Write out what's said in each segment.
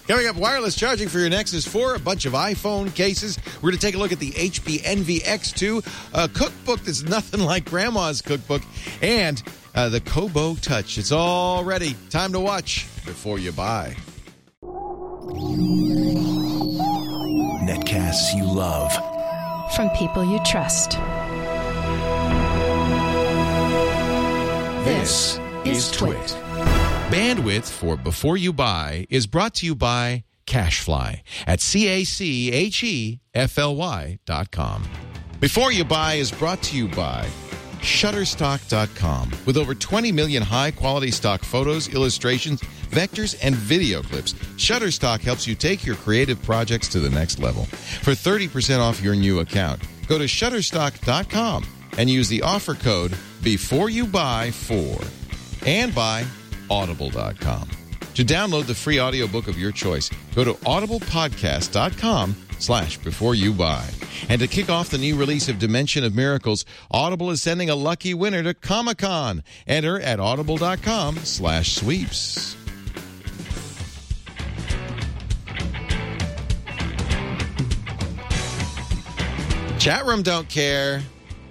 Coming up, wireless charging for your Nexus 4, a bunch of iPhone cases. We're going to take a look at the HP Envy X2, a cookbook that's nothing like Grandma's cookbook, and the Kobo Touch. It's all ready. Time to watch before you buy. Netcasts you love. From people you trust. This is Twit. Bandwidth for Before You Buy is brought to you by CashFly at CACHEFLY.com. Before You Buy is brought to you by Shutterstock.com. With over 20 million high-quality stock photos, illustrations, vectors, and video clips, Shutterstock helps you take your creative projects to the next level. For 30% off your new account, go to Shutterstock.com and use the offer code BEFOREYOUBUY4 and by Audible.com. To download the free audiobook of your choice, go to audiblepodcast.com/beforeyoubuy. And to kick off the new release of Dimension of Miracles, Audible is sending a lucky winner to Comic-Con. Enter at audible.com/sweeps. Chat room don't care.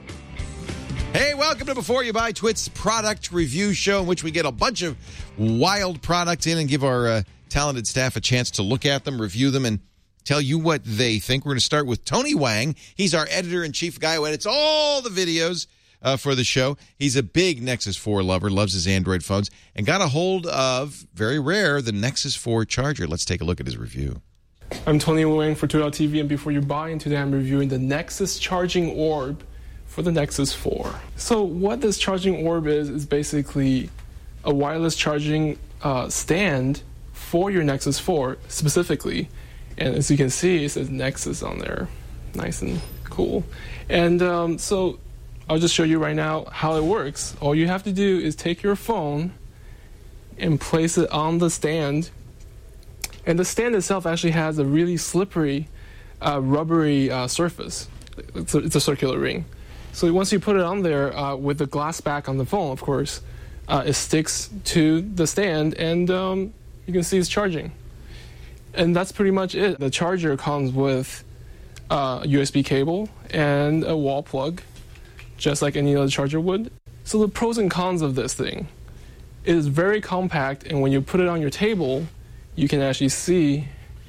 Hey, welcome to Before You Buy, Twit's product review show in which we get a bunch of wild products in and give our talented staff a chance to look at them, review them, and tell you what they think. We're going to start with Tony Wang. He's our editor-in-chief, guy who edits all the videos for the show. He's a big Nexus 4 lover, loves his Android phones, and got a hold of, very rare, the Nexus 4 charger. Let's take a look at his review. I'm Tony Wang for Twit.tv, and Before You Buy, and today I'm reviewing the Nexus Charging Orb for the Nexus 4. So what this charging orb is basically a wireless charging stand for your Nexus 4 specifically. And as you can see, it says Nexus on there. Nice and cool. And so I'll just show you right now how it works. All you have to do is take your phone and place it on the stand. And the stand itself actually has a really slippery, rubbery surface. It's a circular ring. So once you put it on there with the glass back on the phone, of course, it sticks to the stand, and you can see it's charging. And that's pretty much it. The charger comes with a USB cable and a wall plug, just like any other charger would. So the pros and cons of this thing, it is very compact, and when you put it on your table, you can actually see,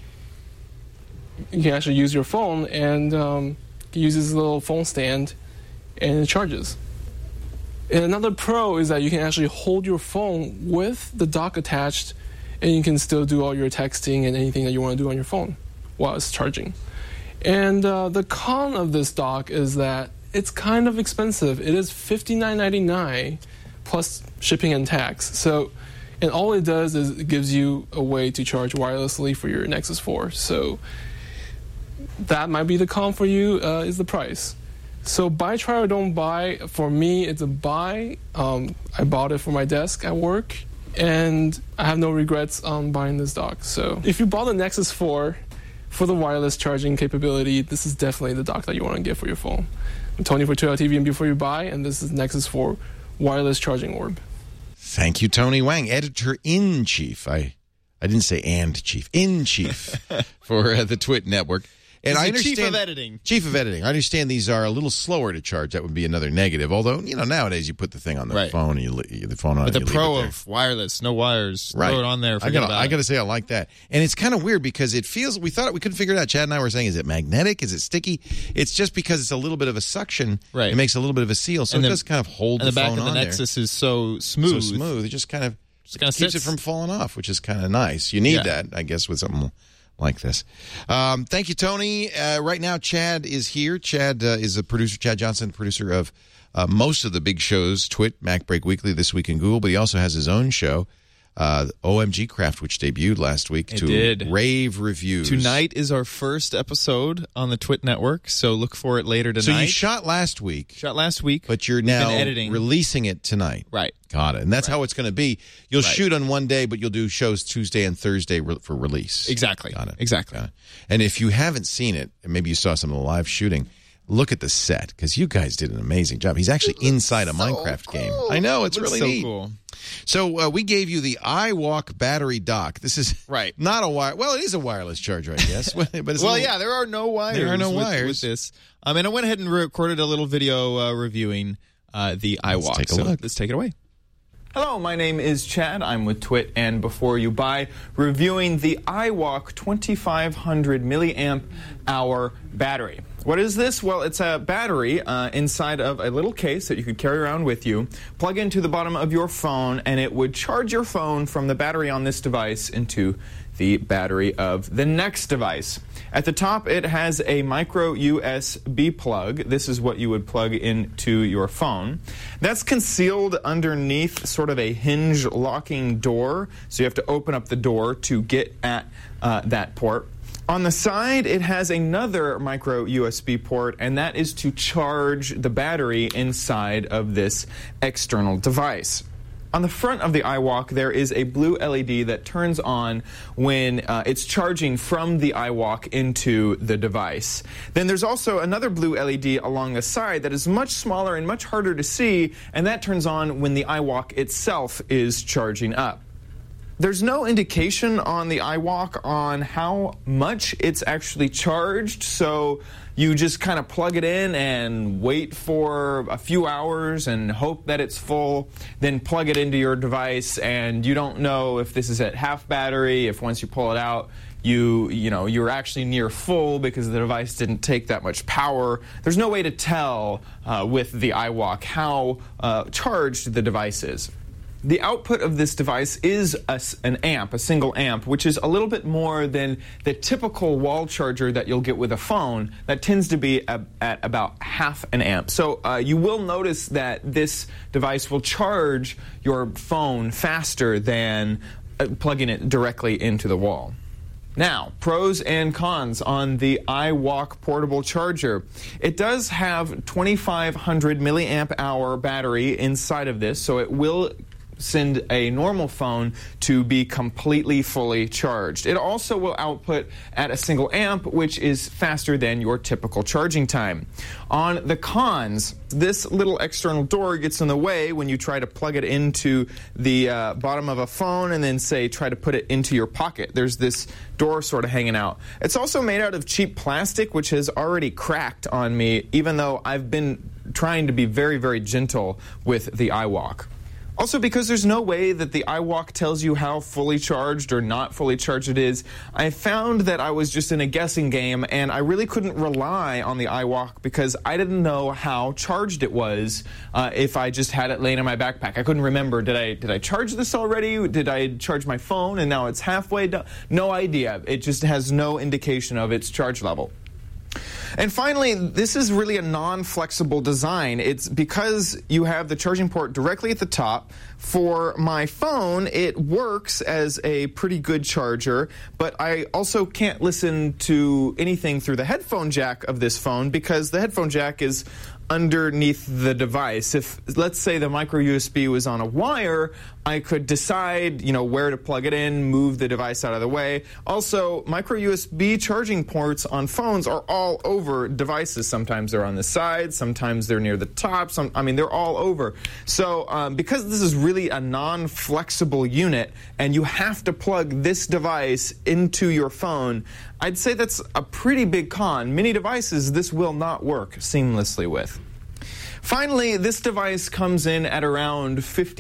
you can actually use your phone and use this little phone stand, and it charges. And another pro is that you can actually hold your phone with the dock attached, and you can still do all your texting and anything that you want to do on your phone while it's charging. And the con of this dock is that it's kind of expensive. It is $59.99 plus shipping and tax. So, and all it does is it gives you a way to charge wirelessly for your Nexus 4. So that might be the con for you, is the price. So buy, try, or don't buy. For me, it's a buy. I bought it for my desk at work, and I have no regrets on buying this dock. So if you bought the Nexus 4 for the wireless charging capability, this is definitely the dock that you want to get for your phone. I'm Tony for Twit.tv and Before You Buy, and this is Nexus 4 wireless charging orb. Thank you, Tony Wang, editor-in-chief. I didn't say and chief. In-chief for the Twit Network. And I understand, chief of editing. Chief of editing. I understand these are a little slower to charge. That would be another negative. Although, nowadays you put the thing on the phone and you the phone on. But and the pro of wireless, no wires, throw it on there. I got to say, I like that. And it's kind of weird because it feels. We thought we couldn't figure it out. Chad and I were saying, is it magnetic? Is it sticky? It's just because it's a little bit of a suction. Right. It makes a little bit of a seal, so it does kind of hold the phone on there. And the back of the Nexus is so smooth. So smooth. It just kind of keeps it from falling off, which is kind of nice. You need that, I guess, with something like this. Thank you, Tony. Right now, Chad is here. Chad is a producer, Chad Johnson, producer of most of the big shows, Twit, Mac Break Weekly, This Week in Google, but he also has his own show, OMG Craft, which debuted last week rave reviews. Tonight is our first episode on the Twit Network, so look for it later tonight. So you shot last week. But you're now releasing it tonight. Right. Got it. And that's how it's going to be. You'll shoot on one day, but you'll do shows Tuesday and Thursday for release. Exactly. Got it. Exactly. And if you haven't seen it, and maybe you saw some of the live shooting, look at the set, because you guys did an amazing job. He's actually inside a Minecraft game. I know, it's really neat. Cool. So we gave you the iWalk battery dock. This is not a wire. Well, it is a wireless charger, I guess. But it's there are no wires. There are no wires with this. And I went ahead and recorded a little video reviewing the iWalk. Let's take a look. Let's take it away. Hello, my name is Chad. I'm with Twit, and Before You Buy, reviewing the iWalk 2500 milliamp hour battery. What is this? Well, it's a battery inside of a little case that you could carry around with you, plug into the bottom of your phone, and it would charge your phone from the battery on this device into the battery of the next device. At the top, it has a micro USB plug. This is what you would plug into your phone. That's concealed underneath sort of a hinge locking door, so you have to open up the door to get at that port. On the side, it has another micro USB port, and that is to charge the battery inside of this external device. On the front of the iWalk, there is a blue LED that turns on when it's charging from the iWalk into the device. Then there's also another blue LED along the side that is much smaller and much harder to see, and that turns on when the iWalk itself is charging up. There's no indication on the iWalk on how much it's actually charged, so you just kind of plug it in and wait for a few hours and hope that it's full, then plug it into your device, and you don't know if this is at half battery, if once you pull it out, you're actually near full because the device didn't take that much power. There's no way to tell with the iWalk how charged the device is. The output of this device is an amp, a single amp, which is a little bit more than the typical wall charger that you'll get with a phone. That tends to be at about half an amp. So you will notice that this device will charge your phone faster than plugging it directly into the wall. Now, pros and cons on the iWalk portable charger. It does have 2500 milliamp hour battery inside of this, so it will send a normal phone to be completely fully charged. It also will output at a single amp, which is faster than your typical charging time. On the cons, this little external door gets in the way when you try to plug it into the bottom of a phone and then, say, try to put it into your pocket. There's this door sort of hanging out. It's also made out of cheap plastic, which has already cracked on me, even though I've been trying to be very, very gentle with the iWalk. Also, because there's no way that the iWalk tells you how fully charged or not fully charged it is, I found that I was just in a guessing game, and I really couldn't rely on the iWalk because I didn't know how charged it was if I just had it laying in my backpack. I couldn't remember, did I charge this already? Did I charge my phone and now it's halfway done? No idea. It just has no indication of its charge level. And finally, this is really a non-flexible design. It's because you have the charging port directly at the top. For my phone, it works as a pretty good charger, but I also can't listen to anything through the headphone jack of this phone because the headphone jack is underneath the device. If, let's say, the micro USB was on a wire, I could decide, where to plug it in, move the device out of the way. Also, micro USB charging ports on phones are all over devices. Sometimes they're on the side, sometimes they're near the top. They're all over. So, because this is really a non-flexible unit and you have to plug this device into your phone, I'd say that's a pretty big con. Many devices this will not work seamlessly with. Finally, this device comes in at around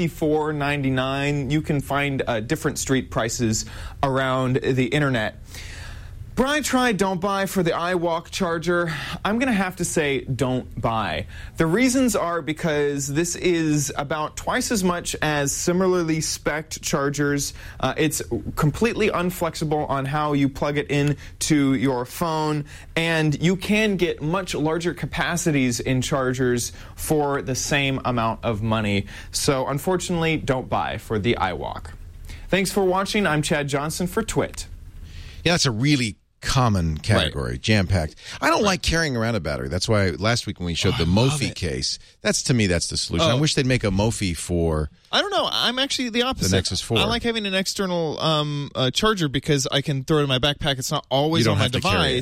$54.99. You can find different street prices around the internet. Buy, try, don't buy for the iWalk charger. I'm going to have to say don't buy. The reasons are because this is about twice as much as similarly spec'd chargers. It's completely unflexible on how you plug it in to your phone, and you can get much larger capacities in chargers for the same amount of money. So unfortunately, don't buy for the iWalk. Thanks for watching. I'm Chad Johnson for Twit. Yeah, that's a really common category, jam-packed. I don't like carrying around a battery. That's why last week when we showed the Mophie case, to me, that's the solution. I wish they'd make a Mophie for... I don't know. I'm actually the opposite. The Nexus 4. I like having an external charger because I can throw it in my backpack. It's not always on my device. Right.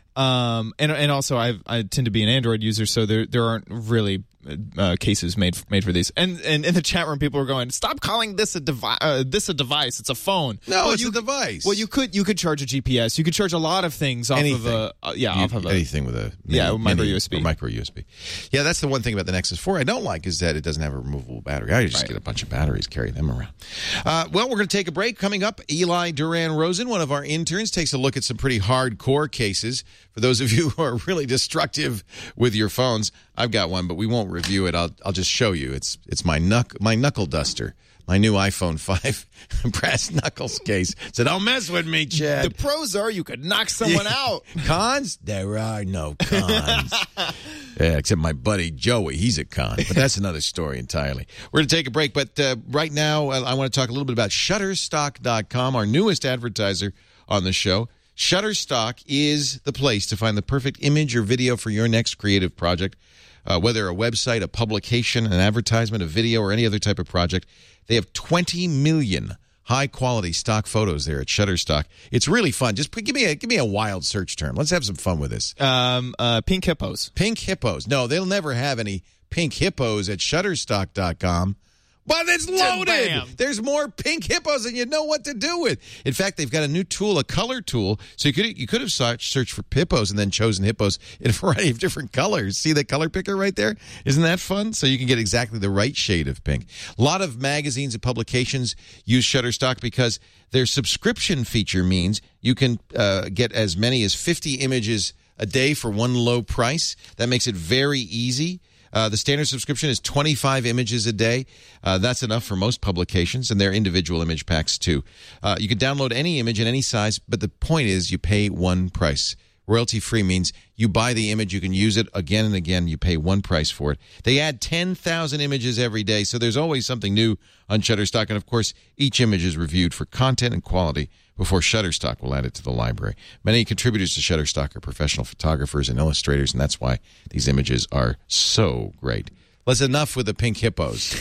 And also I tend to be an Android user, so there aren't really cases made for these. And in the chat room, people are going, "Stop calling this a device. It's a phone." No, it's a device. Well, you could charge a GPS. You could charge a lot of things off Anything. of anything with a micro USB. Or micro USB. Yeah, that's the one thing about the Nexus 4 I don't like is that it doesn't have a removable battery. I just get a bunch of batteries, carry them around. Well, we're going to take a break. Coming up, Eli Duran Rosen, one of our interns, takes a look at some pretty hardcore cases. For those of you who are really destructive with your phones, I've got one, but we won't review it. I'll just show you. It's my knuckle duster. My new iPhone 5 brass knuckles case. So don't mess with me, Chad. The pros are you could knock someone out. Cons? There are no cons. Yeah, except my buddy Joey. He's a con. But that's another story entirely. We're going to take a break. But right now, I want to talk a little bit about Shutterstock.com, our newest advertiser on the show. Shutterstock is the place to find the perfect image or video for your next creative project. Whether a website, a publication, an advertisement, a video, or any other type of project, they have 20 million high-quality stock photos there at Shutterstock. It's really fun. Just give me a wild search term. Let's have some fun with this. Pink hippos. Pink hippos. No, they'll never have any pink hippos at Shutterstock.com. But it's loaded. Bam. There's more pink hippos than you know what to do with. In fact, they've got a new tool, a color tool. So you could have searched for hippos and then chosen hippos in a variety of different colors. See that color picker right there? Isn't that fun? So you can get exactly the right shade of pink. A lot of magazines and publications use Shutterstock because their subscription feature means you can get as many as 50 images a day for one low price. That makes it very easy. The standard subscription is 25 images a day. That's enough for most publications, and they're individual image packs, too. You can download any image in any size, but the point is you pay one price. Royalty-free means you buy the image, you can use it again and again, you pay one price for it. They add 10,000 images every day, so there's always something new on Shutterstock, and of course, each image is reviewed for content and quality before Shutterstock will add it to the library. Many contributors to Shutterstock are professional photographers and illustrators, and that's why these images are so great. Let's enough with the pink hippos.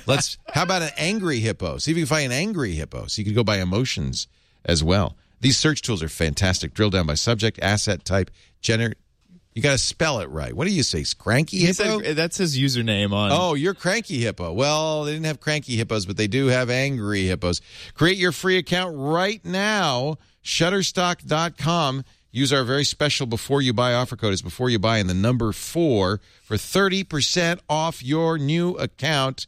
How about an angry hippo? See if you can find an angry hippo. So you can go by emotions as well. These search tools are fantastic. Drill down by subject, asset type, gender. You got to spell it right. What do you say? Cranky hippo? That's his username on. Oh, you're Cranky Hippo. Well, they didn't have cranky hippos, but they do have angry hippos. Create your free account right now. Shutterstock.com. Use our very special Before You Buy offer code. It's Before You Buy and the number 4 for 30% off your new account.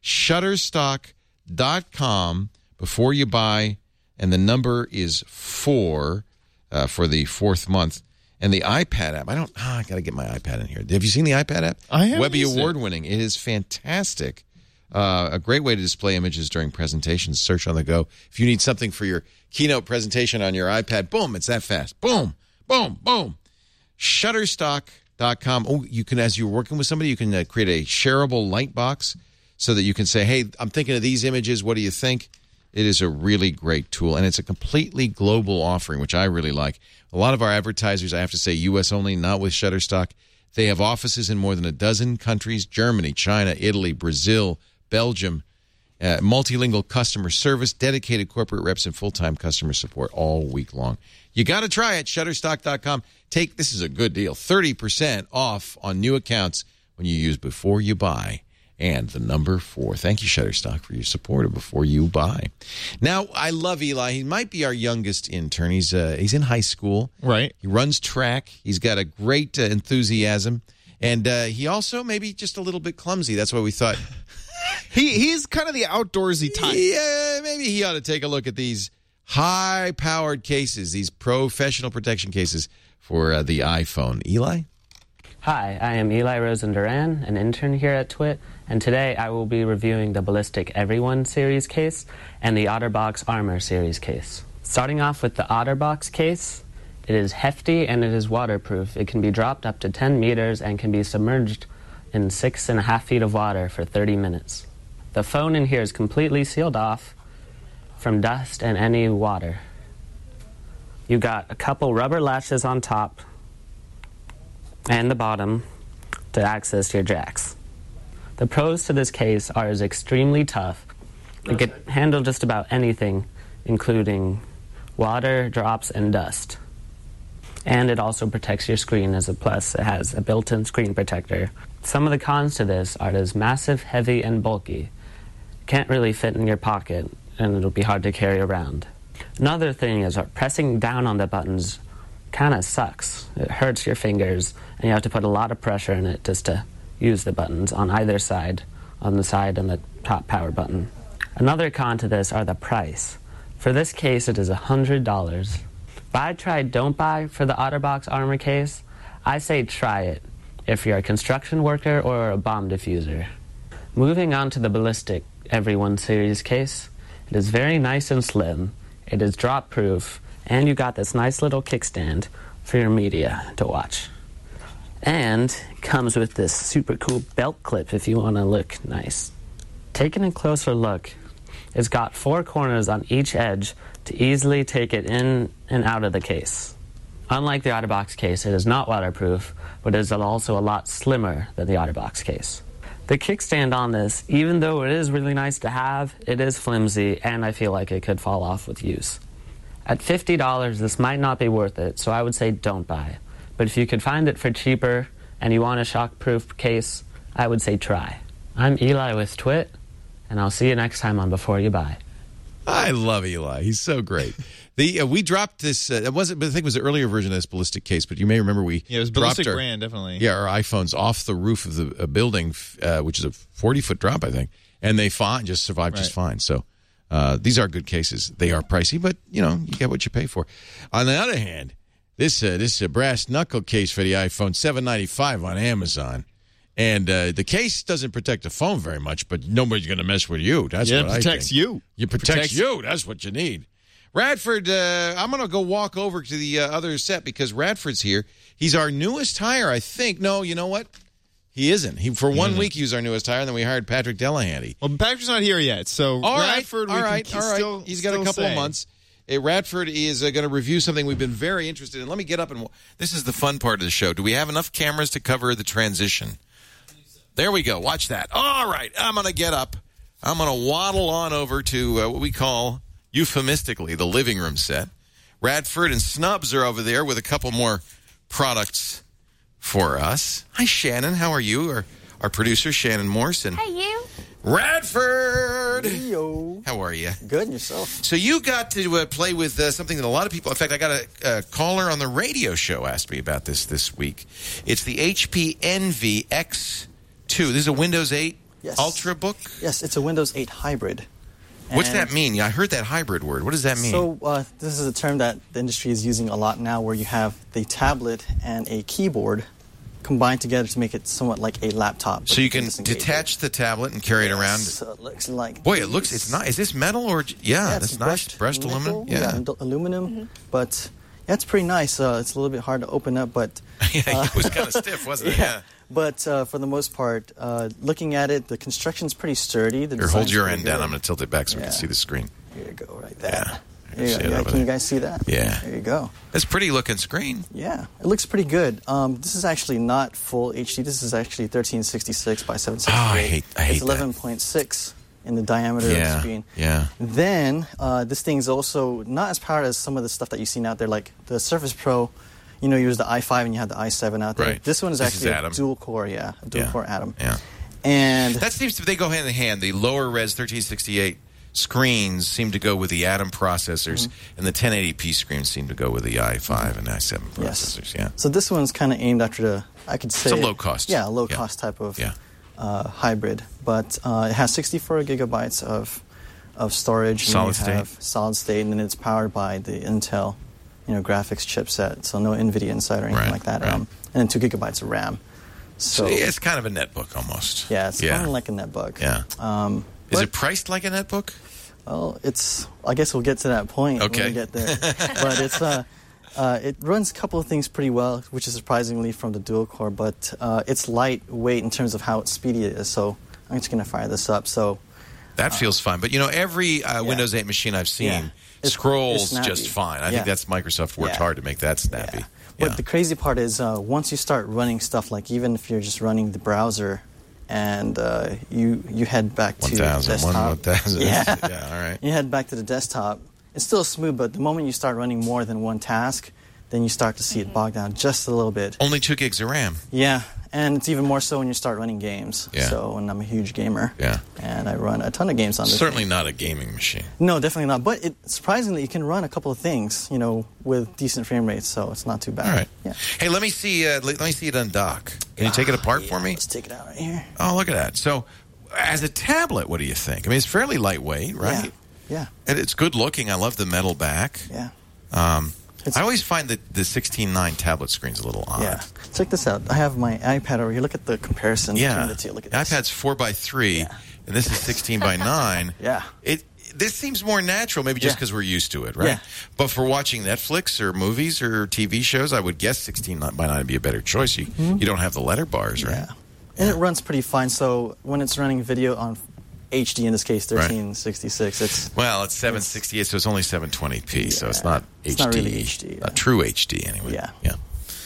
Shutterstock.com. Before You Buy and the number is 4 for the 4th month. And the iPad app, I got to get my iPad in here. Have you seen the iPad app? I have. Webby Award-winning. It is fantastic. A great way to display images during presentations. Search on the go. If you need something for your keynote presentation on your iPad, boom, it's that fast. Boom, boom, boom. Shutterstock.com. Oh, you can, as you're working with somebody, you can create a shareable light box so that you can say, hey, I'm thinking of these images. What do you think? It is a really great tool, and it's a completely global offering, which I really like. A lot of our advertisers, I have to say, U.S. only, not with Shutterstock. They have offices in more than a dozen countries: Germany, China, Italy, Brazil, Belgium, multilingual customer service, dedicated corporate reps, and full-time customer support all week long. You got to try it, Shutterstock.com. This is a good deal, 30% off on new accounts when you use Before You Buy and the number 4. Thank you, Shutterstock, for your support of Before You Buy. Now, I love Eli. He might be our youngest intern. He's in high school. Right. He runs track. He's got a great enthusiasm. And he also maybe just a little bit clumsy. That's why we thought... He's kind of the outdoorsy type. Yeah, maybe he ought to take a look at these high-powered cases, these professional protection cases for the iPhone. Eli? Hi, I am Eli Rosen-Duran, an intern here at TWiT, and today I will be reviewing the Ballistic Everyone series case and the OtterBox Armor series case. Starting off with the OtterBox case, it is hefty and it is waterproof. It can be dropped up to 10 meters and can be submerged in 6.5 feet of water for 30 minutes. The phone in here is completely sealed off from dust and any water. You got a couple rubber latches on top and the bottom to access your jacks. The pros to this case are it's extremely tough. It can handle just about anything, including water, drops, and dust. And it also protects your screen as a plus. It has a built-in screen protector. Some of the cons to this are it is massive, heavy, and bulky. Can't really fit in your pocket, and it'll be hard to carry around. Another thing is pressing down on the buttons kind of sucks. It hurts your fingers, and you have to put a lot of pressure in it just to use the buttons on either side, on the side and the top power button. Another con to this are the price. For this case, it is $100. Buy, try, don't buy for the OtterBox Armor case. I say try it if you're a construction worker or a bomb diffuser. Moving on to the Ballistic Everyone series case. It is very nice and slim. It is drop-proof, and you got this nice little kickstand for your media to watch. And it comes with this super cool belt clip if you want to look nice. Taking a closer look, it's got 4 corners on each edge to easily take it in and out of the case. Unlike the OtterBox case, it is not waterproof, but it is also a lot slimmer than the OtterBox case. The kickstand on this, even though it is really nice to have, it is flimsy, and I feel like it could fall off with use. At $50, this might not be worth it, so I would say don't buy. But if you could find it for cheaper, and you want a shockproof case, I would say try. I'm Eli with Twit, and I'll see you next time on Before You Buy. I love Eli. He's so great. We dropped this. It wasn't. I think it was the earlier version of this Ballistic case, but you may remember it was Ballistic brand, definitely. Yeah, our iPhones off the roof of the building, which is a 40-foot drop, I think, and they just survived just fine. So these are good cases. They are pricey, but you get what you pay for. On the other hand, this is a brass knuckle case for the iPhone, $795 on Amazon. And the case doesn't protect the phone very much, but nobody's going to mess with you. That's what I think. It protects you. It protects you. That's what you need. Radford, I'm going to go walk over to the other set because Radford's here. He's our newest hire, I think. No, you know what? He isn't. For 1 week, he was our newest hire, and then we hired Patrick Delahanty. Well, Patrick's not here yet, so Radford, all right. He's got a couple of months. Radford is going to review something we've been very interested in. Let me get up and... This is the fun part of the show. Do we have enough cameras to cover the transition? There we go. Watch that. All right. I'm going to get up. I'm going to waddle on over to what we call, euphemistically, the living room set. Radford and Snubs are over there with a couple more products for us. Hi, Shannon. How are you? Our producer, Shannon Morrison. Hey, you. Radford. Hey, yo. How are you? Good, and yourself? So you got to play with something that a lot of people... In fact, I got a caller on the radio show asked me about this week. It's the HP Envy X2. This is a Windows 8 Ultrabook? Yes, it's a Windows 8 hybrid. What's that mean? I heard that hybrid word. What does that mean? So this is a term that the industry is using a lot now where you have the tablet and a keyboard combined together to make it somewhat like a laptop. So you can detach the tablet and carry it around? So it looks like... Boy, it's not... Is this metal or... Yeah, that's nice. Brushed aluminum? Yeah, aluminum. Mm-hmm. But yeah, it's pretty nice. It's a little bit hard to open up, but... yeah, it was kind of stiff, wasn't it? Yeah. But for the most part, looking at it, the construction's pretty sturdy. Here, hold your end down. I'm going to tilt it back so we can see the screen. Here you go, right there. Yeah. Can you guys see that? Yeah. There you go. That's a pretty looking screen. Yeah, it looks pretty good. This is actually not full HD. This is actually 1366 by 768. Oh, I hate it's 11.6 in the diameter of the screen. Yeah. Then this thing's also not as powered as some of the stuff that you've seen out there, like the Surface Pro. You know, you use the i5 and you have the i7 out there. Right. This one is actually a dual core, a dual core Atom. Yeah. And that seems to they go hand in hand. The lower res 1368 screens seem to go with the Atom processors, and the 1080p screens seem to go with the i5 and i7 processors. Yeah. So this one's kind of aimed after the, I could say, it's a low cost. Yeah, low cost type of hybrid, but it has 64 gigabytes of storage. Solid state. Solid state, and then it's powered by the Intel, graphics chipset. So no NVIDIA inside or anything like that. Right. And then 2 gigabytes of RAM. So it's kind of a netbook almost. Yeah, it's kind of like a netbook. Yeah. Is it priced like a netbook? Well, I guess we'll get to that point when we get there. But it's it runs a couple of things pretty well, which is surprisingly from the dual core. But it's lightweight in terms of how speedy it is. So I'm just going to fire this up. So that feels fine. But every Windows 8 machine I've seen scrolls just fine. I think that's Microsoft worked hard to make that snappy. Yeah. But the crazy part is once you start running stuff, like even if you're just running the browser and you head back to the desktop. 1000. Yeah, all right. You head back to the desktop. It's still smooth, but the moment you start running more than one task, then you start to see it bog down just a little bit. Only 2 gigs of RAM. Yeah, and it's even more so when you start running games. Yeah. So, and I'm a huge gamer. Yeah. And I run a ton of games on this. Certainly not a gaming machine. No, definitely not. But surprisingly, you can run a couple of things, with decent frame rates, so it's not too bad. All right. Yeah. Hey, let me see it undock. Can you take it apart for me? Let's take it out right here. Oh, look at that. So, as a tablet, what do you think? I mean, it's fairly lightweight, right? Yeah. And it's good looking. I love the metal back. Yeah. I always find that the 16:9 tablet screen's a little odd. Yeah. Check this out. I have my iPad over here. Look at the comparison between the two. Look at the this. iPad's 4:3, and this is 16:9. Yeah. This seems more natural, maybe just because we're used to it, right? Yeah. But for watching Netflix or movies or TV shows, I would guess 16:9 would be a better choice. You don't have the letter bars, right? Yeah. And it runs pretty fine. So when it's running video on HD, in this case, 1366, it's 768, so it's only 720p, so it's not HD. It's not really HD. Not true HD, anyway. Yeah.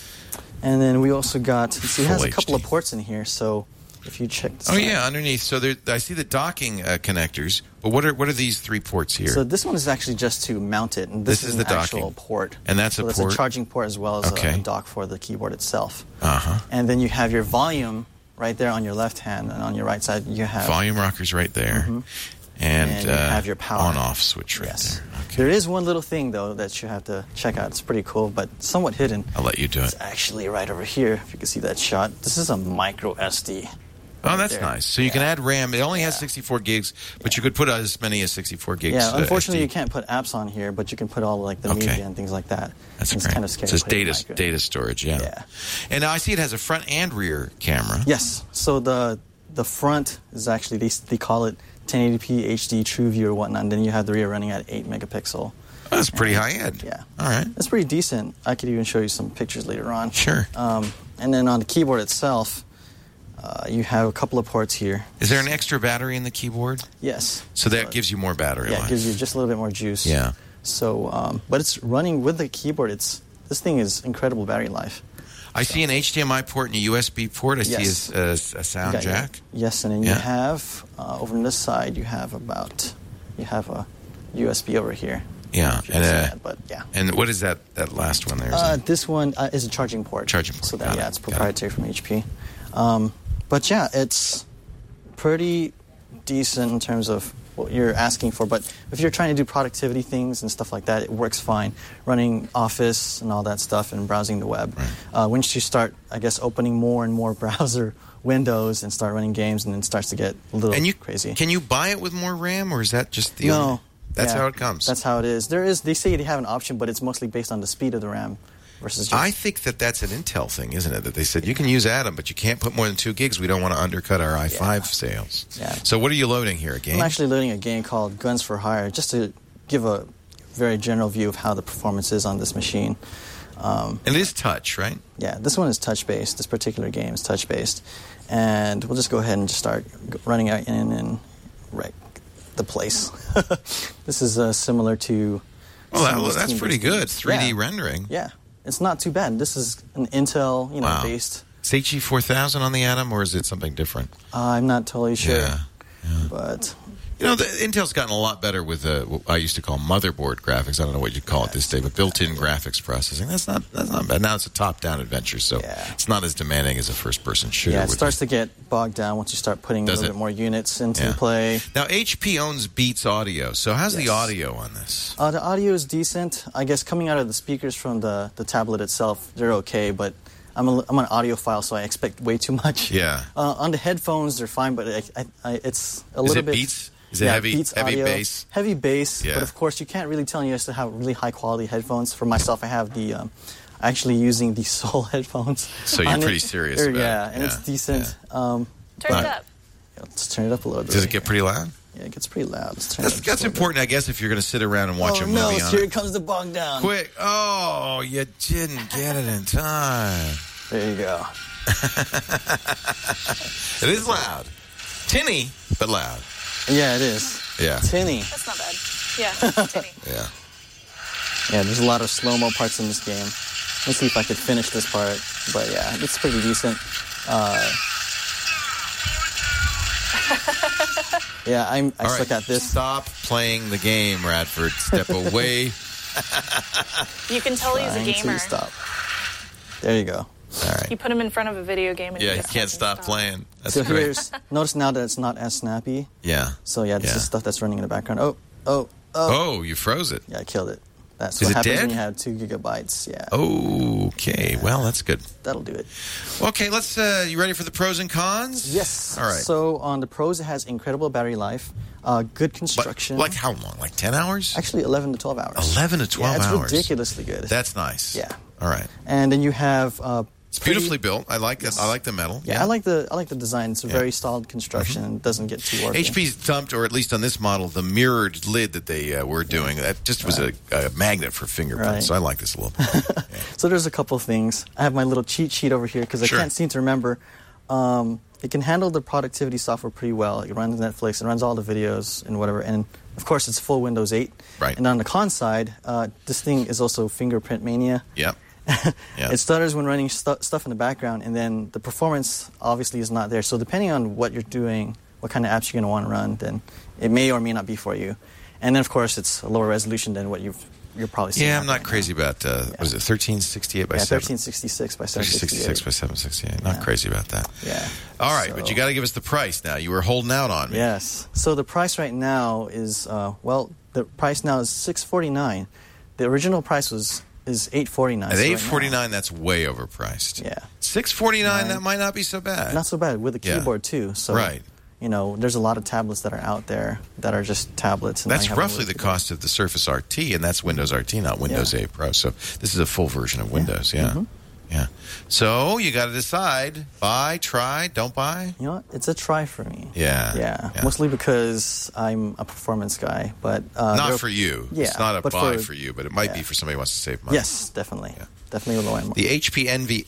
And then we also got, it has a couple HD. of ports in here, so if you check this out. Underneath. So I see the docking connectors, but what are these 3 ports here? So this one is actually just to mount it, and this is the actual port. And that's a port? That's a charging port as well as a dock for the keyboard itself. Uh-huh. And then you have your volume right there on your left hand, and on your right side you have... Volume rockers right there. And you have your power on-off switch right there. Okay. There is one little thing, though, that you have to check out. It's pretty cool, but somewhat hidden. I'll let you do it. It's actually right over here, if you can see that shot. This is a micro SD. Oh, that's nice. So you can add RAM. It only has 64 gigs, but you could put as many as 64 gigs. Yeah, unfortunately, you can't put apps on here, but you can put all the media and things like that. That's great. It's kind of scary. It's data storage, yeah. And now I see it has a front and rear camera. Yes. So the front is actually, they call it 1080p HD True View or whatnot, and then you have the rear running at 8 megapixel. That's pretty high end. Yeah. All right. That's pretty decent. I could even show you some pictures later on. Sure. And then on the keyboard itself, you have a couple of ports here. Is there an extra battery in the keyboard? Yes. So that gives you more battery life. Yeah, it gives you just a little bit more juice. Yeah. So, but it's running with the keyboard. This thing is incredible battery life. I see an HDMI port and a USB port. I see a sound jack. Yes, and then you have, over on this side, you have a USB over here. Yeah. And and what is that last one there? This one is a charging port. Charging port. So it's proprietary from HP. But yeah, it's pretty decent in terms of what you're asking for. But if you're trying to do productivity things and stuff like that, it works fine. Running Office and all that stuff and browsing the web. Right. Once you start, I guess, opening more and more browser windows and start running games, and then it starts to get a little crazy. Can you buy it with more RAM, or is that just the No. That's how it comes? That's how it is. They say they have an option, but it's mostly based on the speed of the RAM. I think that's an Intel thing, isn't it? That they said you can use Atom, but you can't put more than 2 gigs. We don't want to undercut our i5 sales. Yeah. So what are you loading here? A game? I'm actually loading a game called Guns for Hire, just to give a very general view of how the performance is on this machine. And it is touch, right? Yeah, this one is touch-based. This particular game is touch-based. And we'll just go ahead and just start running out in and wreck the place. This is similar to... Well, that's pretty good. 3D rendering. Yeah. It's not too bad. This is an Intel, based. Is HE4000 on the Atom, or is it something different? I'm not totally sure. Yeah. But Intel's gotten a lot better with what I used to call motherboard graphics. I don't know what you'd call it this day, but built-in graphics processing. That's not bad. Now it's a top-down adventure, so it's not as demanding as a first-person shooter. Yeah, it starts to get bogged down once you start putting a little bit more units into play. Now, HP owns Beats Audio, so how's the audio on this? The audio is decent. I guess coming out of the speakers from the tablet itself, they're okay, but I'm an audiophile, so I expect way too much. Yeah. On the headphones, they're fine, but it's a little bit... Beats? Is it heavy bass? Heavy bass, yeah. But of course you can't really tell you has to have really high quality headphones. For myself, I have the actually using the Soul headphones. So you're pretty serious about it. Yeah, and it's decent. Turn it up. Yeah, let's turn it up a little bit. Does it get pretty loud? Yeah, it gets pretty loud. That's important, I guess, if you're going to sit around and watch a movie on it. Here comes the bog down. Quick. Oh, you didn't get it in time. There you go. It is loud. Tinny, but loud. Yeah, it is. Yeah. Tinny. That's not bad. Yeah, tinny. Yeah. Yeah, there's a lot of slow-mo parts in this game. Let's see if I could finish this part. But yeah, it's pretty decent. Yeah, I suck at this. Stop playing the game, Radford. Step away You can tell he's a Trying to gamer. stop. There you go. All right. You put him in front of a video game and Yeah, he he just can't doesn't stop playing. That's So great. notice now that it's not as snappy. Yeah. So yeah, this Yeah. is stuff that's running in the background. Oh, you froze it. Yeah, I killed it. That's Is what it happens dead? when you have 2 gigabytes. Yeah. Okay, well, that's good. That'll do it. Okay, let's. You ready for the pros and cons? Yes. All right. So on the pros, it has incredible battery life, good construction. Like how long? Like 10 hours? Actually, 11 to 12 hours. 11 to 12 yeah, it's hours. ridiculously good. That's nice. Yeah. All right. And then you have It's beautifully built. I like it. I like the metal. Yeah, I like the design. It's a very solid construction and doesn't get too worky. HP's dumped, or at least on this model, the mirrored lid that they were doing. That just was a magnet for fingerprints. Right. So I like this a little bit. Yeah. So there's a couple things. I have my little cheat sheet over here because I Sure. can't seem to remember. It can handle the productivity software pretty well. It runs Netflix, it runs all the videos and whatever. And of course, it's full Windows 8. Right. And on the con side, this thing is also fingerprint mania. Yep. Yeah. It stutters when running stuff in the background, and then the performance obviously is not there. So depending on what you're doing, what kind of apps you're going to want to run, then it may or may not be for you. And then, of course, it's a lower resolution than what you're probably seeing. Yeah, I'm out not right crazy now. about, what is it, 1368 by Yeah, 7? 1366 by 1366 768. by 768. Not crazy about that. Yeah. All right, So- but you got to give us the price now. You were holding out on me. Yes. So the price right now is, the price now is $649. The original price is $849. At So right $849, that's way overpriced. Yeah. $649, Right. that might not be so bad. now, not so bad with the Yeah. keyboard too. So, Right. there's a lot of tablets that are out there that are just tablets. And That's I have a roughly the keyboard. cost of the Surface RT, and that's Windows RT, not Windows Yeah. 8 Pro. So this is a full version of Windows, yeah. Mm-hmm. Yeah. So you got to decide, buy, try, don't buy. You know what? It's a try for me. Yeah. Yeah. Yeah. Mostly because I'm a performance guy, but Not for you. Yeah, It's not a but buy for- for you, but it might be yeah. for somebody who wants to save money. Yes, definitely. Definitely a low end. The HP Envy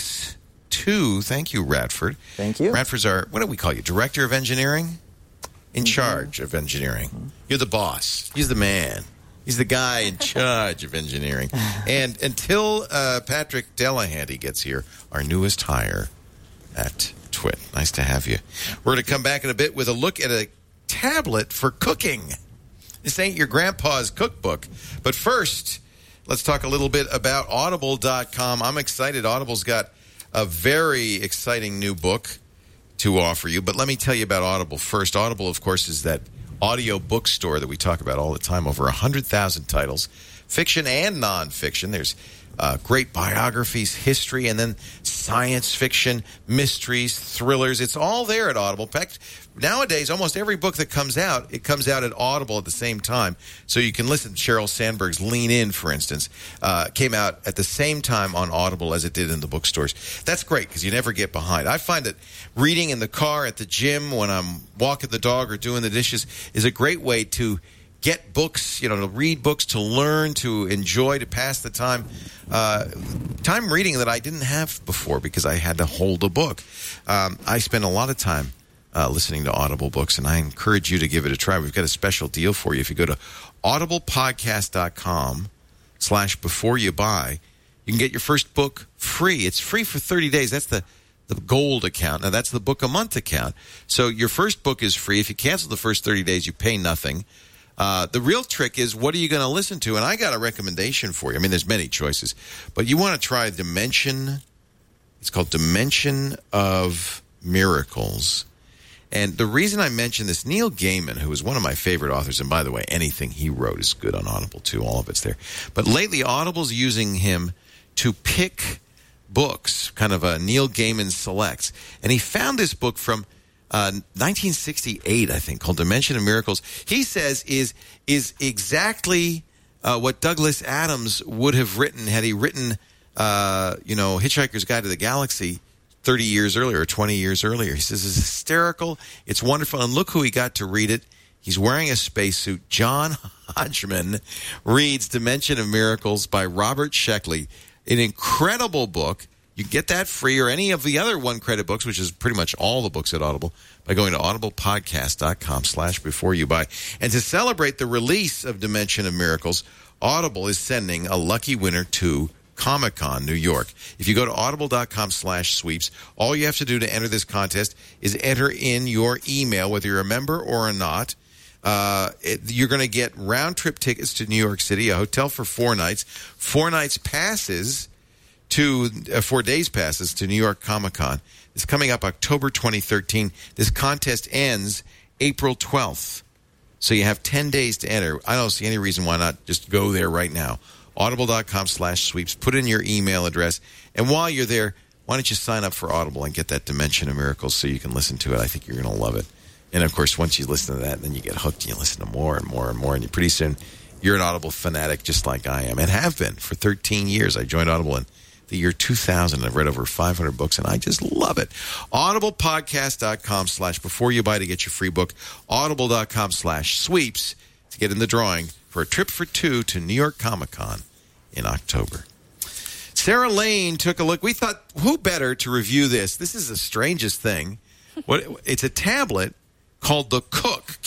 X2. Thank you, Radford. Thank you. Radford's our, what do we call you, Director of Engineering? In Mm-hmm. charge of engineering. You're the boss. He's the man. He's the guy in charge of engineering. And until Patrick Delahanty gets here, our newest hire at TWiT. Nice to have you. We're going to come back in a bit with a look at a tablet for cooking. This ain't your grandpa's cookbook. But first, let's talk a little bit about Audible.com. I'm excited. Audible's got a very exciting new book to offer you. But let me tell you about Audible first. Audible, of course, is that audio bookstore that we talk about all the time. Over 100,000 titles, fiction and nonfiction. There's great biographies, history, and then science fiction, mysteries, thrillers. It's all there at Audible. In fact, nowadays, almost every book that comes out, it comes out at Audible at the same time. So you can listen to Sheryl Sandberg's Lean In, for instance, came out at the same time on Audible as it did in the bookstores. That's great because you never get behind. I find that reading in the car, at the gym, when I'm walking the dog or doing the dishes is a great way to get books, to read books, to learn, to enjoy, to pass the time. Time reading that I didn't have before because I had to hold a book. I spend a lot of time listening to Audible books, and I encourage you to give it a try. We've got a special deal for you. If you go to audiblepodcast.com/beforeyoubuy, you can get your first book free. It's free for 30 days. That's the gold account. Now, that's the book a month account. So your first book is free. If you cancel the first 30 days, you pay nothing. The real trick is, what are you going to listen to? And I got a recommendation for you. I mean, there's many choices, but you want to try Dimension. It's called Dimension of Miracles. And the reason I mention this, Neil Gaiman, who is one of my favorite authors, and by the way, anything he wrote is good on Audible too. All of it's there. But lately, Audible's using him to pick books, kind of a Neil Gaiman selects. And he found this book from 1968, I think, called Dimension of Miracles. He says is exactly what Douglas Adams would have written had he written, Hitchhiker's Guide to the Galaxy 30 years earlier or 20 years earlier. He says it's hysterical, it's wonderful, and look who he got to read it. He's wearing a spacesuit. John Hodgman reads Dimension of Miracles by Robert Sheckley. An incredible book. You can get that free, or any of the other one-credit books, which is pretty much all the books at Audible, by going to audiblepodcast.com/beforeyoubuy. And to celebrate the release of Dimension of Miracles, Audible is sending a lucky winner to Comic-Con, New York. If you go to audible.com/sweeps, all you have to do to enter this contest is enter in your email, whether you're a member or not. You're going to get round-trip tickets to New York City, a hotel for 4 nights, 4 nights passes to 4 days passes to New York Comic-Con. It's coming up October 2013. This contest ends April 12th. So you have 10 days to enter. I don't see any reason why not just go there right now. Audible.com/sweeps. Put in your email address. And while you're there, why don't you sign up for Audible and get that Dimension of Miracles so you can listen to it. I think you're going to love it. And, of course, once you listen to that, then you get hooked and you listen to more and more and more. And pretty soon, you're an Audible fanatic just like I am and have been for 13 years. I joined Audible in the year 2000. I've read over 500 books, and I just love it. Audiblepodcast.com/before you buy to get your free book. Audible.com/sweeps to get in the drawing for a trip for 2 to New York Comic-Con in October. Sarah Lane took a look. We thought, who better to review this? This is the strangest thing. It's a tablet called the Cook,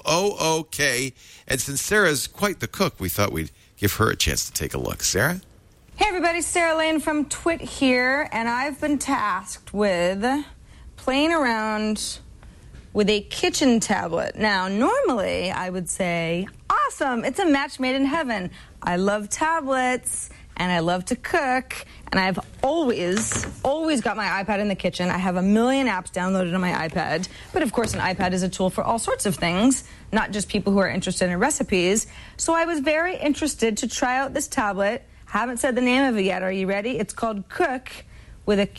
Qook. And since Sarah's quite the cook, we thought we'd give her a chance to take a look. Sarah? Hey everybody, Sarah Lane from Twit here, and I've been tasked with playing around with a kitchen tablet. Now, normally I would say, awesome, it's a match made in heaven. I love tablets, and I love to cook, and I've always got my iPad in the kitchen. I have a million apps downloaded on my iPad, but of course an iPad is a tool for all sorts of things, not just people who are interested in recipes. So I was very interested to try out this tablet. Haven't said the name of it yet. Are you ready? It's called Cook with a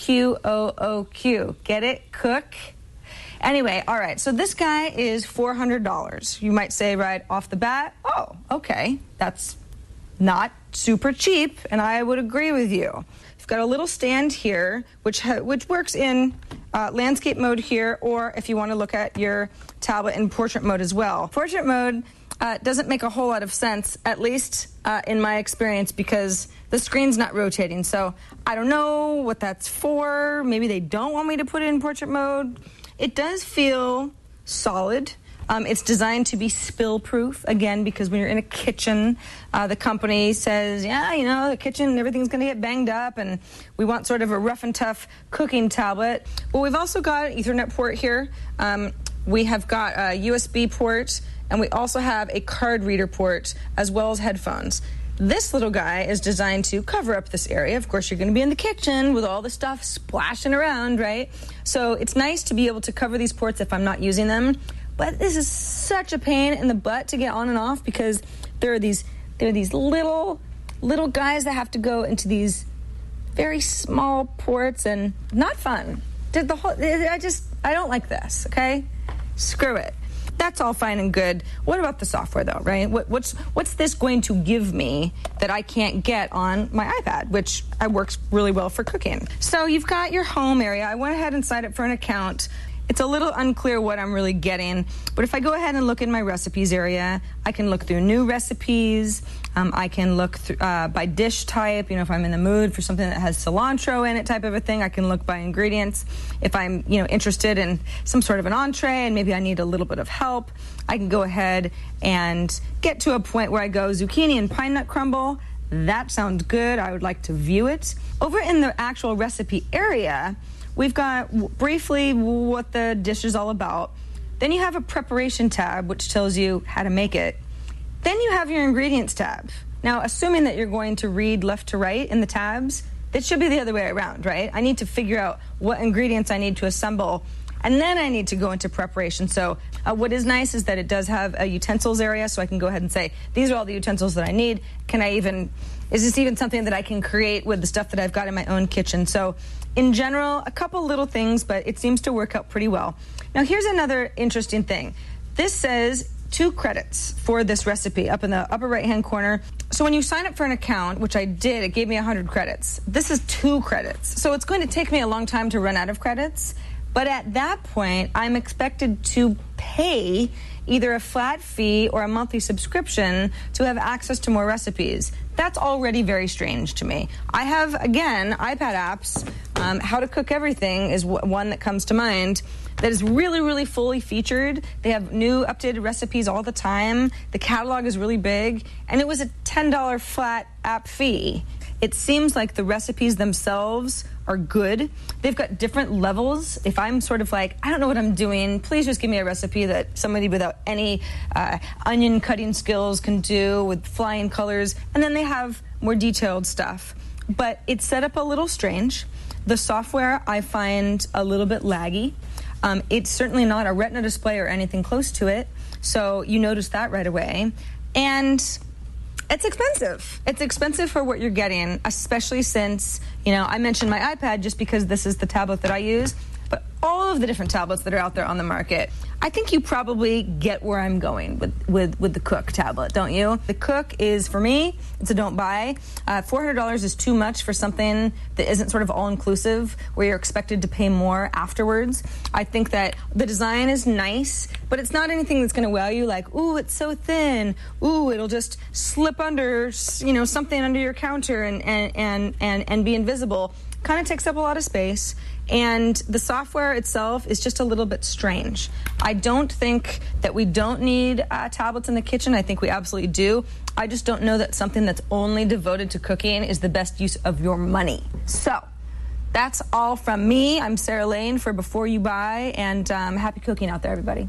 Qooq. Get it? Cook? Anyway, all right. So this guy is $400. You might say right off the bat, oh, okay, that's not super cheap, and I would agree with you. You've got a little stand here, which works in landscape mode here, or if you want to look at your tablet in portrait mode as well. Portrait mode doesn't make a whole lot of sense, at least in my experience, because the screen's not rotating. So I don't know what that's for. Maybe they don't want me to put it in portrait mode. It does feel solid. It's designed to be spill-proof, again, because when you're in a kitchen, the company says, yeah, you know, the kitchen, everything's going to get banged up, and we want sort of a rough and tough cooking tablet. But we've also got an Ethernet port here. We have got a USB port, and we also have a card reader port, as well as headphones. This little guy is designed to cover up this area. Of course, you're going to be in the kitchen with all the stuff splashing around, right? So it's nice to be able to cover these ports if I'm not using them. But this is such a pain in the butt to get on and off because there are these little guys that have to go into these very small ports and not fun. I don't like this, okay? Screw it. That's all fine and good. What about the software, though, right? What's this going to give me that I can't get on my iPad, which works really well for cooking? So you've got your home area. I went ahead and signed up for an account. It's a little unclear what I'm really getting, but if I go ahead and look in my recipes area, I can look through new recipes. I can look through, by dish type, you know, if I'm in the mood for something that has cilantro in it type of a thing, I can look by ingredients. If I'm, interested in some sort of an entree and maybe I need a little bit of help, I can go ahead and get to a point where I go zucchini and pine nut crumble. That sounds good. I would like to view it. Over in the actual recipe area, we've got briefly what the dish is all about. Then you have a preparation tab, which tells you how to make it. Then you have your ingredients tab. Now, assuming that you're going to read left to right in the tabs, it should be the other way around, right? I need to figure out what ingredients I need to assemble, and then I need to go into preparation. So what is nice is that it does have a utensils area, so I can go ahead and say, these are all the utensils that I need. Is this even something that I can create with the stuff that I've got in my own kitchen? So in general, a couple little things, but it seems to work out pretty well. Now, here's another interesting thing. This says 2 credits for this recipe up in the upper right-hand corner. So when you sign up for an account, which I did, it gave me 100 credits. This is 2 credits. So it's going to take me a long time to run out of credits. But at that point, I'm expected to pay either a flat fee or a monthly subscription to have access to more recipes. That's already very strange to me. I have, again, iPad apps. How to Cook Everything is one that comes to mind that is really, really fully featured. They have new updated recipes all the time. The catalog is really big. And it was a $10 flat app fee. It seems like the recipes themselves are good. They've got different levels. If I'm sort of like, I don't know what I'm doing, please just give me a recipe that somebody without any onion cutting skills can do with flying colors. And then they have more detailed stuff. But it's set up a little strange. The software I find a little bit laggy. It's certainly not a Retina display or anything close to it. So you notice that right away. And it's expensive. It's expensive for what you're getting, especially since, I mentioned my iPad just because this is the tablet that I use. But all of the different tablets that are out there on the market, I think you probably get where I'm going with the Cook tablet, don't you? The Cook is, for me, it's a don't buy. $400 is too much for something that isn't sort of all-inclusive, where you're expected to pay more afterwards. I think that the design is nice, but it's not anything that's going to wow you like, ooh, it's so thin. Ooh, it'll just slip under, something under your counter and be invisible. Kind of takes up a lot of space. And the software itself is just a little bit strange. I don't think that we don't need tablets in the kitchen. I think we absolutely do. I just don't know that something that's only devoted to cooking is the best use of your money. So that's all from me. I'm Sarah Lane for Before You Buy, and happy cooking out there, everybody.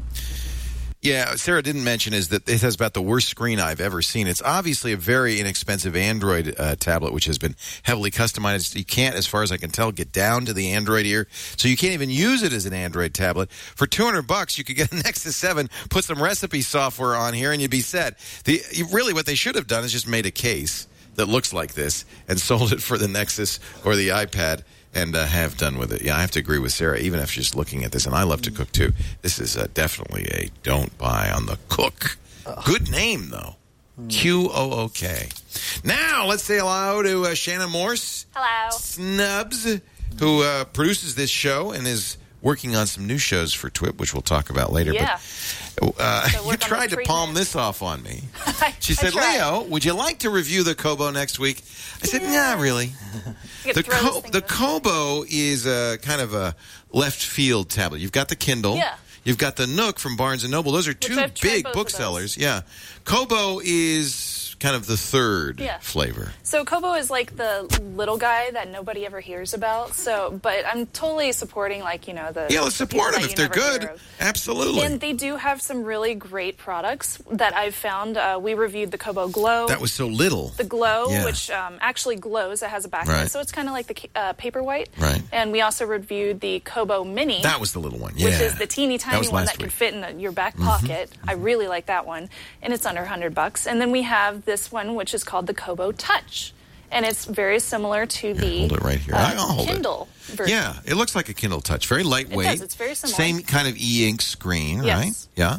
Yeah, Sarah didn't mention is that it has about the worst screen I've ever seen. It's obviously a very inexpensive Android tablet, which has been heavily customized. You can't, as far as I can tell, get down to the Android ear, so you can't even use it as an Android tablet. For $200, you could get a Nexus 7, put some recipe software on here, and you'd be set. Really, what they should have done is just made a case that looks like this and sold it for the Nexus or the iPad. And have done with it. Yeah, I have to agree with Sarah, even if she's looking at this. And I love to cook, too. This is definitely a don't buy on the Cook. Good name, though. Q-O-O-K. Now, let's say hello to Shannon Morse. Hello. Snubs, who produces this show and is working on some new shows for TWIP, which we'll talk about later. Yeah. But you tried to palm this off on me. She said, Leo, would you like to review the Kobo next week? I said, nah, really. The Kobo is kind of a left field tablet. You've got the Kindle. Yeah. You've got the Nook from Barnes & Noble. Those are two big booksellers. Yeah. Kobo is kind of the third flavor. So Kobo is like the little guy that nobody ever hears about. But I'm totally supporting the let's support them if they're good. Absolutely. And they do have some really great products that I've found. We reviewed the Kobo Glow. That was so little. The Glow, which actually glows. It has a backlight, so it's kind of like the Paperwhite. Right. And we also reviewed the Kobo Mini. That was the little one. Which is the teeny tiny one that can fit in your back pocket. I really like that one, and it's under $100. And then we have this one, which is called the Kobo Touch, and it's very similar to the hold it right here. I'll hold Kindle version. Yeah, it looks like a Kindle Touch. Very lightweight. It does. It's very similar. Same kind of e-ink screen, right? Yes. Yeah.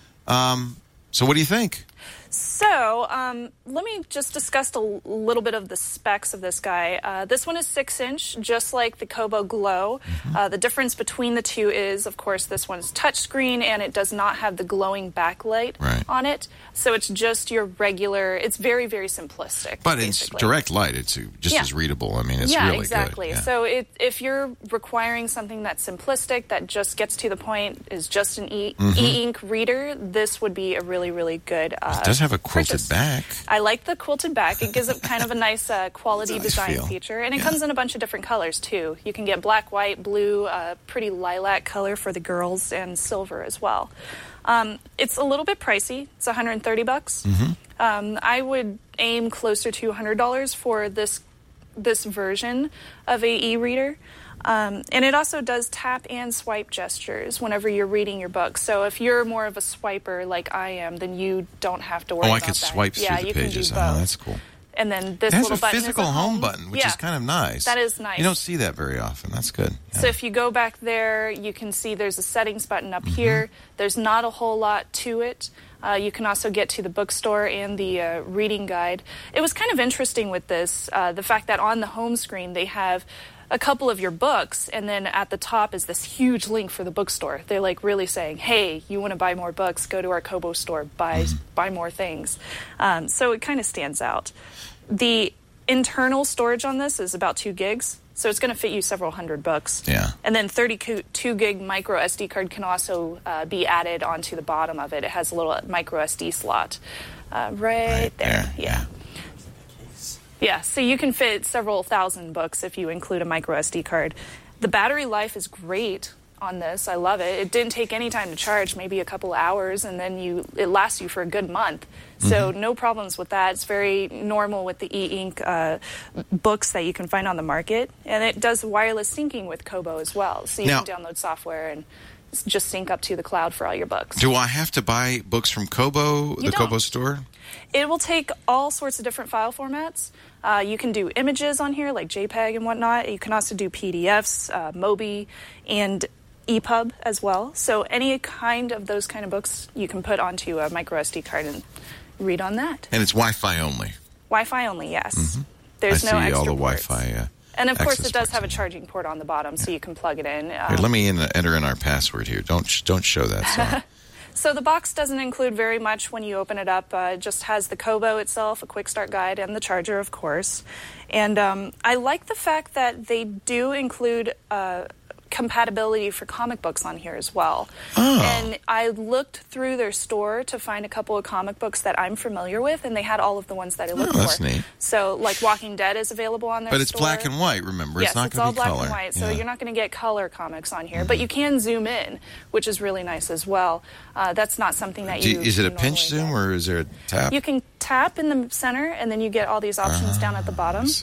So what do you think? So let me just discuss a little bit of the specs of this guy. This one is 6-inch, just like the Kobo Glow. The difference between the two is, of course, this one's touchscreen, and it does not have the glowing backlight on it. So it's just your regular, it's very, very simplistic. But it's direct light. It's just as readable. I mean, it's really exactly. good. Yeah, so if you're requiring something that's simplistic, that just gets to the point, is just an e-ink reader, this would be a really, really good it does have a quilted back. I like the quilted back. It gives it kind of a nice quality design feature. And it comes in a bunch of different colors, too. You can get black, white, blue, pretty lilac color for the girls, and silver as well. It's a little bit pricey. It's $130. I would aim closer to $100 for this version of a e-reader. And it also does tap and swipe gestures whenever you're reading your book. So if you're more of a swiper like I am, then you don't have to worry about that. I could swipe through the pages. That's cool. And then this little button is a physical home button, which is kind of nice. That is nice. You don't see that very often. That's good. Yeah. So if you go back there, you can see there's a settings button up here. There's not a whole lot to it. You can also get to the bookstore and the reading guide. It was kind of interesting with this, the fact that on the home screen they have a couple of your books, and then at the top is this huge link for the bookstore. They're like really saying, hey, you want to buy more books, go to our Kobo store, buy more things. So it kind of stands out. The internal storage on this is about 2 gigs, so it's going to fit you several hundred books. Yeah. And then 32 gig micro SD card can also be added onto the bottom of it. It has a little micro SD slot right there. Yeah. Yeah, so you can fit several thousand books if you include a micro SD card. The battery life is great on this. I love it. It didn't take any time to charge, maybe a couple hours, and then it lasts you for a good month. So no problems with that. It's very normal with the e-ink books that you can find on the market. And it does wireless syncing with Kobo as well. So you can download software and just sync up to the cloud for all your books. Do I have to buy books from Kobo, Kobo store? It will take all sorts of different file formats. You can do images on here, like JPEG and whatnot. You can also do PDFs, MOBI, and EPUB as well. So any kind of those kind of books you can put onto a micro SD card and read on that. And it's Wi-Fi only? Wi-Fi only, yes. There's no extra all the ports. Wi-Fi and of course it does have a charging port on the bottom, so you can plug it in. Here, let me enter in our password here. Don't show that. So the box doesn't include very much when you open it up. It just has the Kobo itself, a quick start guide, and the charger, of course. And I like the fact that they do include compatibility for comic books on here as well. And I looked through their store to find a couple of comic books that I'm familiar with, and they had all of the ones that I looked for. That's neat. So, like Walking Dead is available on their store. But it's black and white, remember? Yes, it's not going to be color. It's all black and white, so you're not going to get color comics on here. But you can zoom in, which is really nice as well. That's not something that you Is it a pinch zoom, or is there a tap? You can tap in the center, and then you get all these options down at the bottom. Let's see.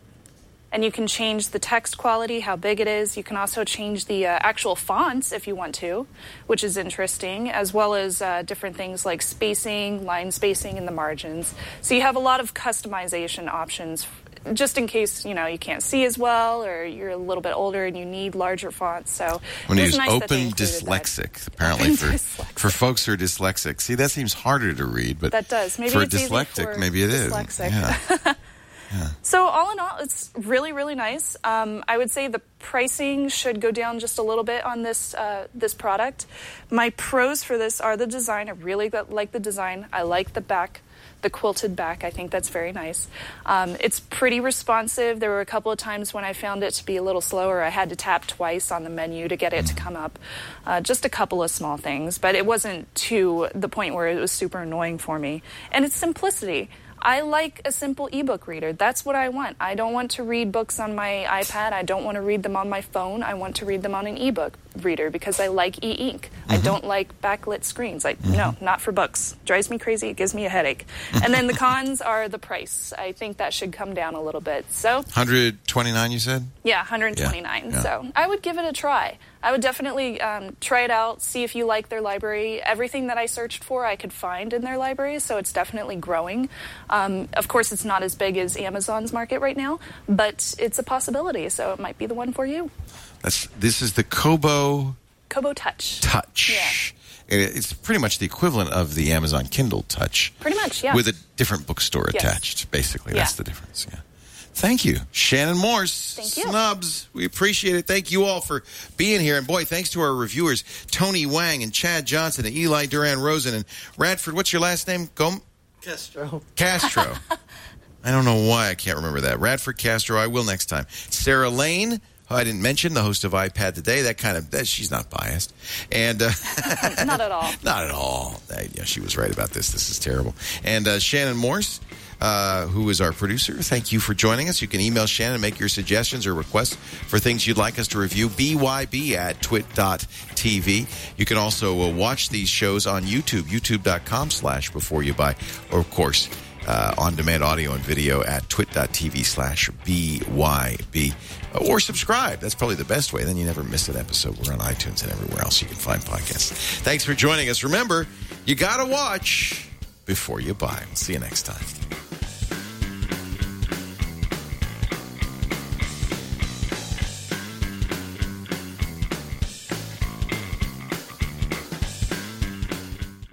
And you can change the text quality, how big it is. You can also change the actual fonts if you want to, which is interesting, as well as different things like spacing, line spacing, and the margins. So you have a lot of customization options, just in case you can't see as well, or you're a little bit older and you need larger fonts. So when you use Open Dyslexic, apparently for folks who are dyslexic. See, that seems harder to read, but that does. Maybe for it's a dyslexic, maybe it is. Yeah. So all in all, it's really, really nice. I would say the pricing should go down just a little bit on this product. My pros for this are the design. I really like the design. I like the back, the quilted back. I think that's very nice. It's pretty responsive. There were a couple of times when I found it to be a little slower. I had to tap twice on the menu to get it to come up. Just a couple of small things, but it wasn't to the point where it was super annoying for me. And it's simplicity. I like a simple ebook reader. That's what I want. I don't want to read books on my iPad. I don't want to read them on my phone. I want to read them on an ebook reader because I like e-ink. I don't like backlit screens. No, not for books. Drives me crazy. It gives me a headache. And then the cons are the price. I think that should come down a little bit. So $129, you said? Yeah, $129. Yeah. So I would give it a try. I would definitely try it out, see if you like their library. Everything that I searched for, I could find in their library, so it's definitely growing. Of course, it's not as big as Amazon's market right now, but it's a possibility, so it might be the one for you. This is the Kobo Touch. Yeah. It's pretty much the equivalent of the Amazon Kindle Touch. Pretty much, yeah. With a different bookstore attached, basically. Yeah. That's the difference, yeah. Thank you, Shannon Morse. Thank you. Snubs. We appreciate it. Thank you all for being here. And boy, thanks to our reviewers, Tony Wang and Chad Johnson and Eli Duran Rosen and Radford. What's your last name? Castro. I don't know why I can't remember that. Radford Castro. I will next time. Sarah Lane, who I didn't mention, the host of iPad Today. She's not biased. And not at all. Not at all. She was right about this. This is terrible. And Shannon Morse, who is our producer. Thank you for joining us. You can email Shannon and make your suggestions or requests for things you'd like us to review. byb@twit.tv. You can also watch these shows on YouTube, youtube.com/beforeyoubuy, or of course, on-demand audio and video at twit.tv/BYB. Or subscribe. That's probably the best way. Then you never miss an episode. We're on iTunes and everywhere else you can find podcasts. Thanks for joining us. Remember, you got to watch before you buy. We'll see you next time.